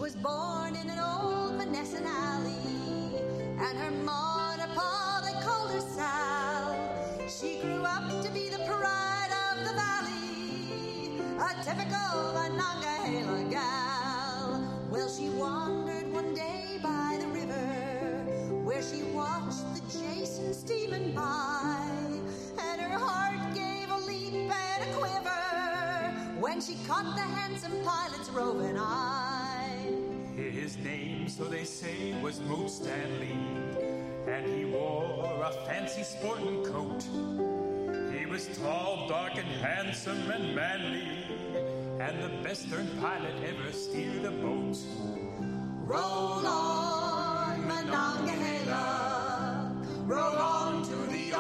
was born in an old Monessen alley, and her ma and her pa, they called her Sal. She grew up to be the pride of the valley, a typical Monongahela gal. Well, she wandered one day by the river, where she watched the Jason steaming by, and her heart gave a leap and a quiver when she caught the handsome pilot's roving eye. His name, so they say, was Moat Stanley, and he wore a fancy sporting coat. He was tall, dark, and handsome and manly, and the best-earned pilot ever steered a boat. Roll on, Monongahela, roll on to the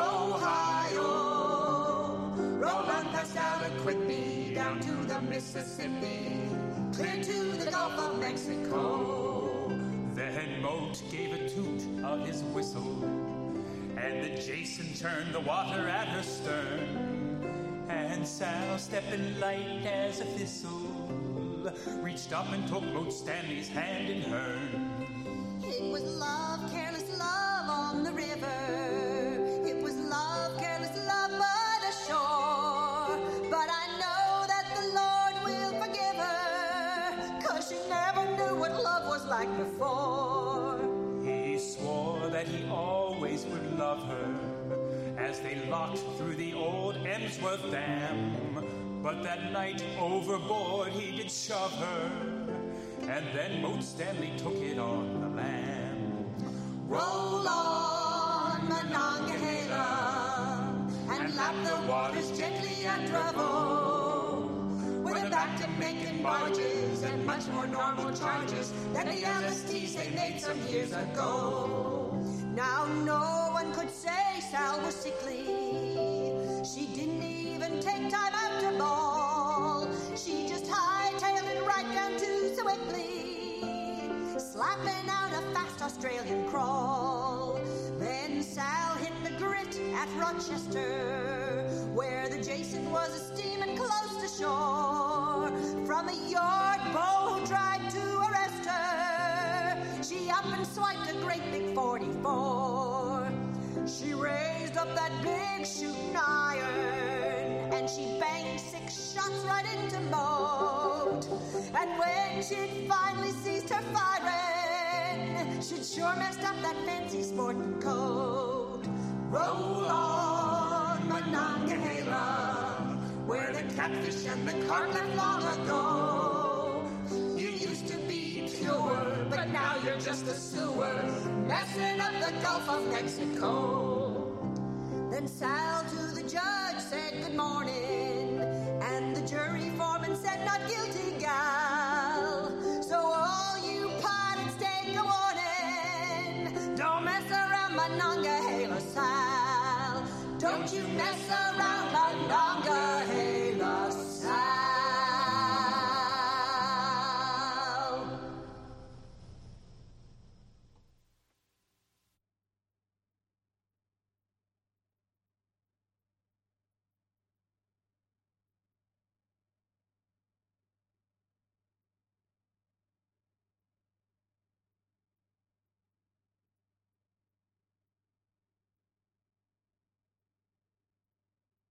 Ohio, roll on past Albuquerque, down to the Mississippi, clear to the Gulf of Mexico. Then Moat gave a toot of his whistle, and the Jason turned the water at her stern, and Sal, stepping light as a thistle, reached up and took Moat Stanley's hand in hers. It was love, careless love on the river. It was love, careless love by the shore. But I know that the Lord will forgive her, 'cause she never knew what love was like before. He swore that he always would love her as they locked through the old Emsworth Dam. But that night overboard he did shove her, and then Moat Stanley took it on the lam. Roll on, Monongahela, and lap the waters gently and Dravo. We're back to making barges and much more normal charges than the LSTs they made some years ago. Now no one could say Sal was sickly. She didn't even take time out to ball. She just hightailed it right down to Sewickley, slapping out a fast Australian crawl. Then Sal hit the grit at Rochester, where the Jason was steaming close to shore. From a yard bow tried to arrest her. She up and swiped a great big 44. She raised up that big shooting iron, and she banged 6 shots right into Moat. And when she'd finally ceased her firing, she'd sure messed up that fancy sporting coat. Roll on, Monongahela, where the catfish and the carp left long ago. You used to be pure, but now you're just a sewer, messing up the Gulf of Mexico. Then Sal to the judge said good morning.